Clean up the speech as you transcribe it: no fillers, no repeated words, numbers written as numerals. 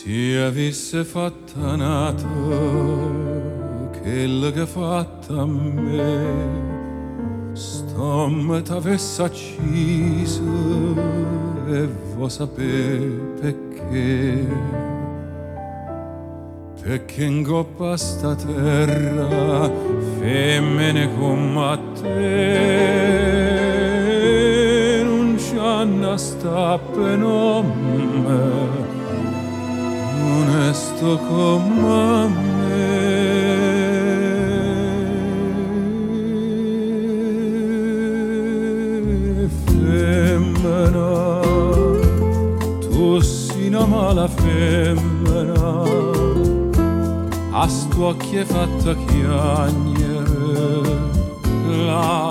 ti avesse fatta nato quella che ha fatta a me, stomma t'avesse acciso e vuoi sapere perché. Perché in coppa sta terra femmine come te non c'hanno sta per nome onesto come me. Femmina, tu sei una mala femmina, a sto occhio è fatta chiagnere, la